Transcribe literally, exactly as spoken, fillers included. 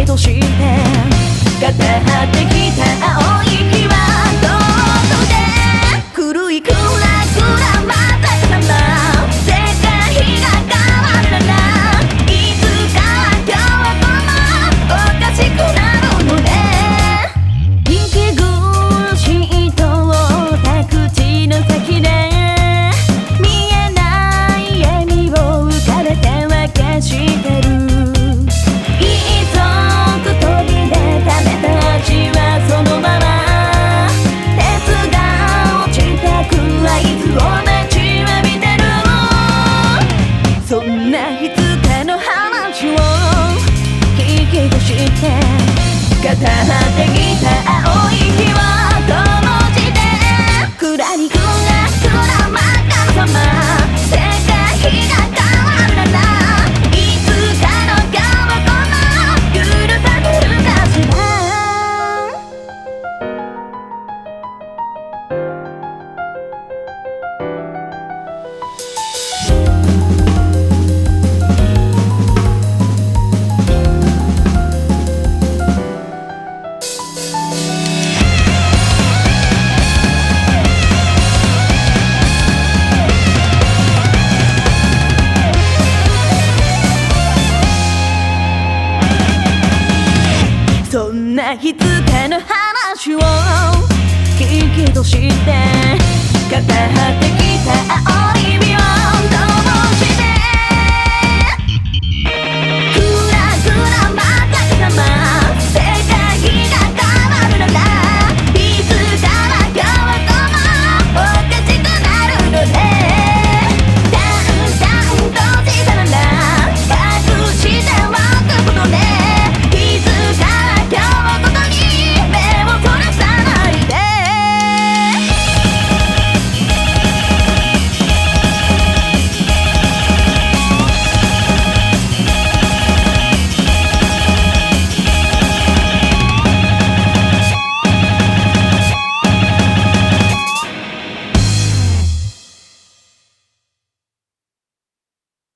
きとして語ってきた青い日はどこで狂いくらくらまたかな世界が変わったないつかは今日はこのおかしくなるのね息苦しいとた口の先で見えない笑みを浮かべては消してるそのまま鉄が落ちたく合図を待ちわびてるそんないつかの話を聞きとして語ってきた青い日を灯じて暗にくらくらまかさま世界が変わらないつかの今日はこの許されるかしらそんないつかの話を聞きとして語ってきた